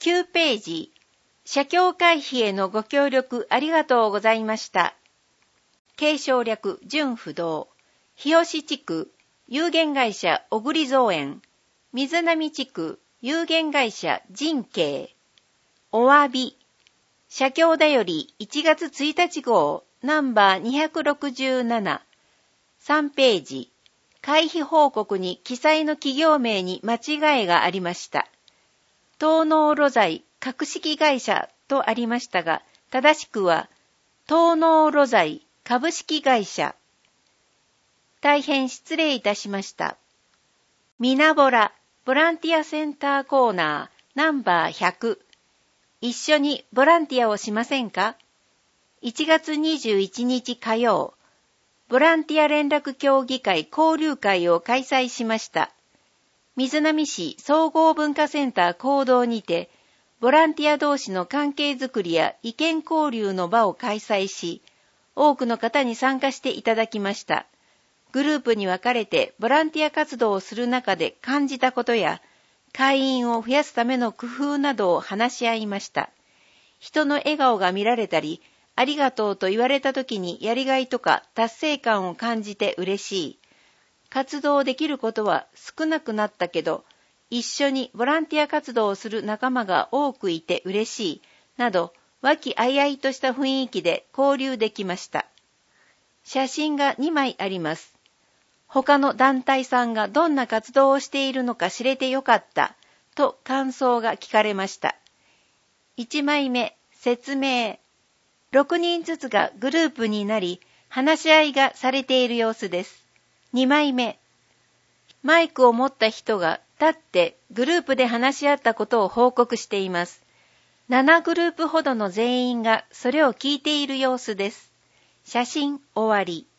9ページ、社協会費へのご協力ありがとうございました。継承略純不動、日吉地区、有限会社小栗造園、水波地区、有限会社人慶、お詫び、社協だより1月1日号、ナンバー267、3ページ、会費報告に記載の企業名に間違いがありました。東農露材株式会社とありましたが、正しくは東農露材株式会社。大変失礼いたしました。みなぼらボランティアセンターコーナーナンバー100。一緒にボランティアをしませんか？ 1 月21日火曜、ボランティア連絡協議会交流会を開催しました。水波市総合文化センター講堂にて、ボランティア同士の関係づくりや意見交流の場を開催し、多くの方に参加していただきました。グループに分かれてボランティア活動をする中で感じたことや、会員を増やすための工夫などを話し合いました。人の笑顔が見られたり、ありがとうと言われた時にやりがいとか達成感を感じて嬉しい。活動できることは少なくなったけど、一緒にボランティア活動をする仲間が多くいて嬉しい、など、和気あいあいとした雰囲気で交流できました。写真が2枚あります。他の団体さんがどんな活動をしているのか知れてよかった、と感想が聞かれました。1枚目、説明。6人ずつがグループになり、話し合いがされている様子です。2枚目。マイクを持った人が立ってグループで話し合ったことを報告しています。7グループほどの全員がそれを聞いている様子です。写真終わり。